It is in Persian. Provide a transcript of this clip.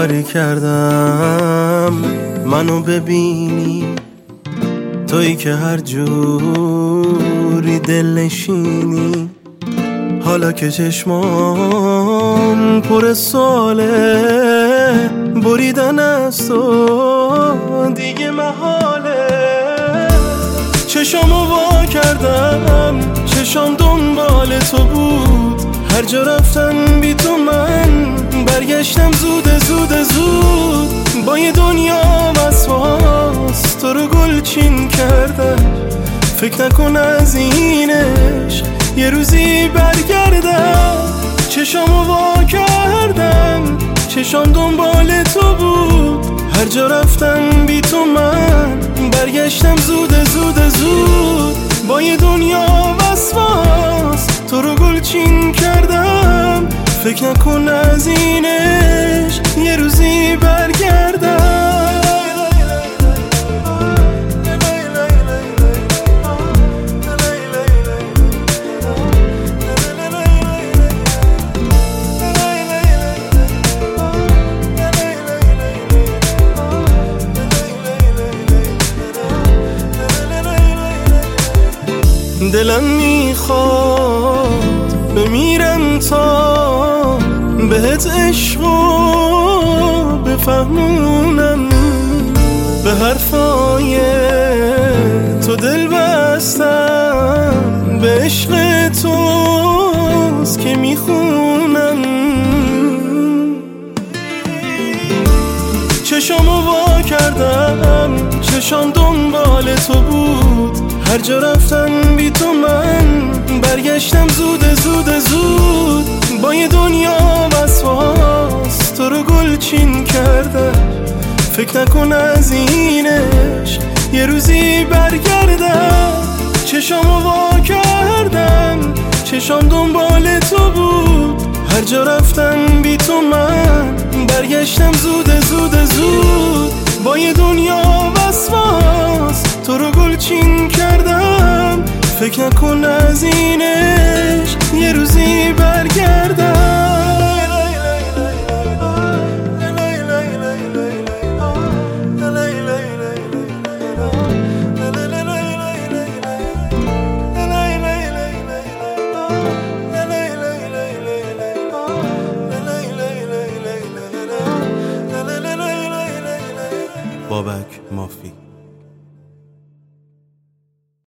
کاری کردم منو ببینی، تویی که هر جوری دل نشینی. حالا که چشمام پر ساله، بریدن از تو دیگه محاله. چشامو وا کردم، چشام دنبال تو بود. هر جا رفتن بی تو من برگشتم زود. با یه دنیا وسواس تو رو گلچین کردم. فکر نکن از اینش یه روزی برگردم. چشامو وا کردم، چشام دنبال تو بود. هر جا رفتم بی تو من برگشتم زود. با یه دنیا وسواس تو رو گلچین کردم. فکر نکن از اینش یه روزی برگردم. دلم میخواد بمیرم تا بهت عشقو بفهمونم. به حرفای تو دل بستم، به عشق توست که میخونم. چشامو وا کردم، چشام دنبال تو بود. هر جا رفتم بی تو من برگشتم زود. با یه دنیا وسواس تو رو گلچین کردم. فکر نکن از اینش یه روزی برگردم. چشامو وا کردم، چشام دنبال تو بود. هر جا رفتم بی تو من برگشتم زود. با یه دنیا وسواس تو رو گلچین کردم. فکر نکن از اینش یه روزی برگردم. بابک مافی.